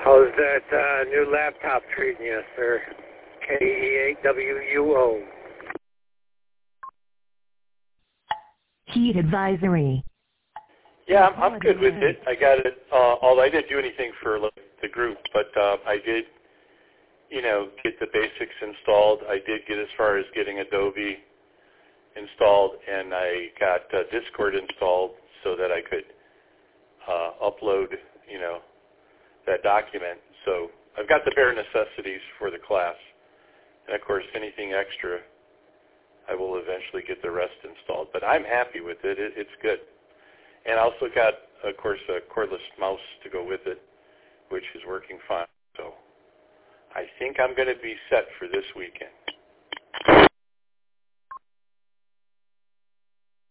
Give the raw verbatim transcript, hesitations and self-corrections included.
How's that uh, new laptop treating you, sir? K E A W U O. Heat advisory. Yeah, I'm, I'm good with it. I got it, uh, although I didn't do anything for like, the group, but uh, I did, you know, get the basics installed. I did get as far as getting Adobe installed, and I got uh, Discord installed so that I could uh, upload, you know, that document. So I've got the bare necessities for the class. And, of course, anything extra, I will eventually get the rest installed. But I'm happy with it. it it's good. And I also got, of course, a cordless mouse to go with it, which is working fine. So I think I'm going to be set for this weekend.